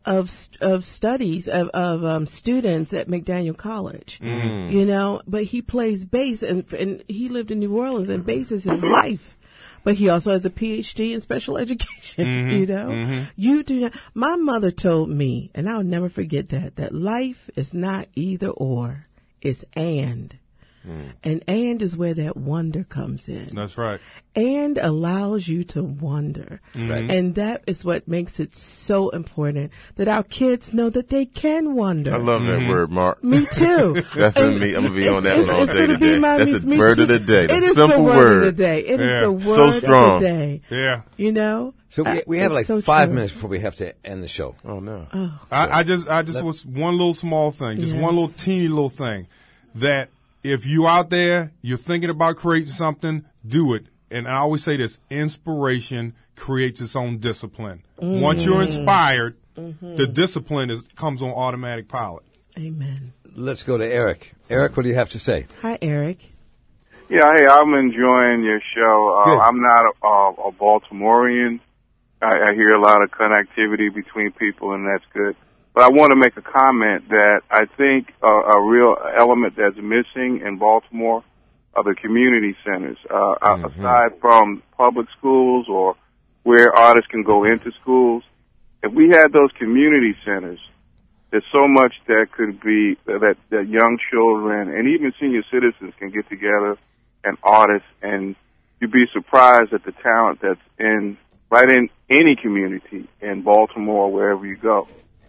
of of studies of of um, students at McDaniel College. Mm. You know, but he plays bass, and and he lived in New Orleans, and bass is his life. But he also has a P H D in special education. Mm-hmm. You know, mm-hmm. you do not. My mother told me, and I'll never forget that, that life is not either or, it's and. Mm. And and is where that wonder comes in. That's right. And allows you to wonder. Mm-hmm. And that is what makes it so important that our kids know that they can wonder. I love mm-hmm. that word, Mark. Me too. That's in me. I'm going to be on that it's, one all it's day today. My, That's the word too. of the day. The it is simple the word, word of the day. It yeah. is the word so strong. of the day. Yeah. You know? So we, we have it's like so five true. minutes before we have to end the show. Oh, no. Oh. I, I just, I just was one little small thing, just yes. one little teeny little thing that if you out there, you're thinking about creating something, do it. And I always say this, inspiration creates its own discipline. Mm. Once you're inspired, mm-hmm. the discipline is comes on automatic pilot. Amen. Let's go to Eric. Eric, what do you have to say? Hi, Eric. Yeah, hey, I'm enjoying your show. Uh, I'm not a, a, a Baltimorean. I, I hear a lot of connectivity between people, and that's good. But I want to make a comment that I think uh, a real element that's missing in Baltimore are the community centers. Uh, mm-hmm. Aside from public schools or where artists can go into schools, if we had those community centers, there's so much that could be, that, that young children and even senior citizens can get together and artists, and you'd be surprised at the talent that's in, right in any community in Baltimore, wherever you go.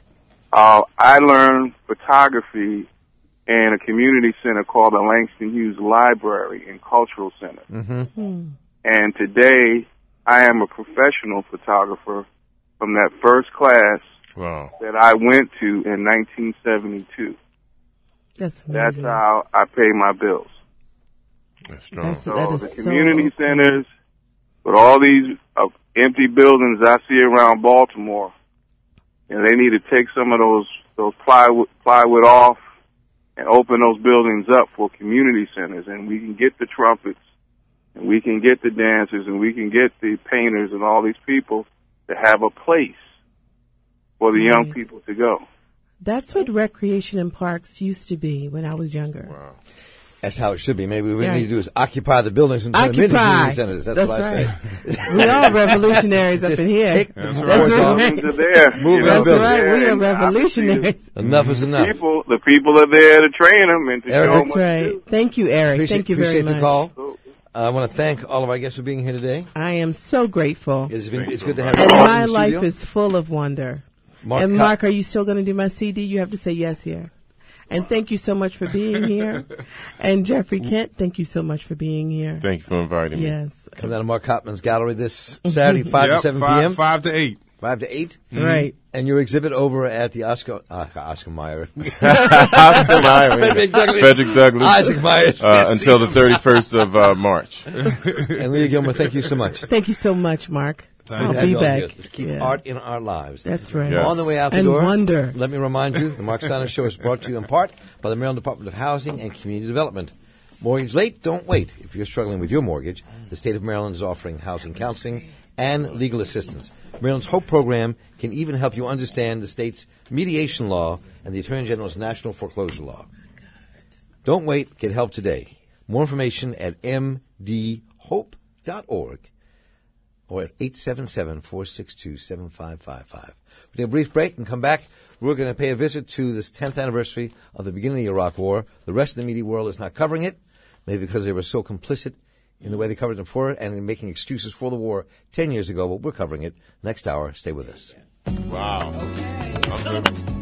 Uh, I learned photography in a community center called the Langston Hughes Library and Cultural Center. Mm-hmm. Mm. And today, I am a professional photographer from that first class wow. that I went to in nineteen seventy-two. That's amazing. That's how I pay my bills. That's strong. That's, so that is the community so centers, with all these uh, empty buildings I see around Baltimore, and they need to take some of those those plywood, plywood off and open those buildings up for community centers, and we can get the trumpets, and we can get the dancers, and we can get the painters and all these people to have a place for the right. young people to go. That's what recreation and parks used to be when I was younger. Wow. That's how it should be. Maybe what we yeah. need to do is occupy the buildings and turn them into community centers. That's, That's what I right. say. We are revolutionaries up in here. Take That's the right. Buildings are there. Move That's buildings. right. We are And revolutionaries. Enough is enough. People, the people are there to train them and to Eric, show them That's what right. to do. Thank you, Eric. Appreciate, Thank you very appreciate much. the call. Uh, I want to thank all of our guests for being here today. I am so grateful. It's, been, it's good to have you And in my the life studio. is full of wonder. Mark and Cop- Mark, are you still going to do my C D? You have to say yes here. And thank you so much for being here. And Jeffrey Kent, thank you so much for being here. Thank you for inviting me. Yes. Come down to Mark Copman's gallery this Saturday, five yep, to seven five, p.m. Five to eight. Five to eight. Mm-hmm. Right. And your exhibit over at the Oscar uh, Oscar Mayer. Oscar Mayer. Frederick Douglass. Frederick Douglass. Isaac Myers. Uh, until the thirty-first of uh, March. And Leah Gilmer, thank you so much. Thank you so much, Mark. Good I'll to have be you all back. here. Let's keep Yeah. art in our lives. That's right. Yes. On the way out the And door, wonder. let me remind you, the Mark Steiner Show is brought to you in part by the Maryland Department of Housing and Community Development. Mortgage late? Don't wait. If you're struggling with your mortgage, the state of Maryland is offering housing counseling and legal assistance. Maryland's HOPE program can even help you understand the state's mediation law and the Attorney General's national foreclosure law. Don't wait. Get help today. More information at m d hope dot org. or at eight seven seven, four six two, seven five five five. We'll take a brief break and come back. We're going to pay a visit to this tenth anniversary of the beginning of the Iraq War. The rest of the media world is not covering it, maybe because they were so complicit in the way they covered it before it and in making excuses for the war ten years ago, but we're covering it. Next hour, stay with us. Wow. Okay.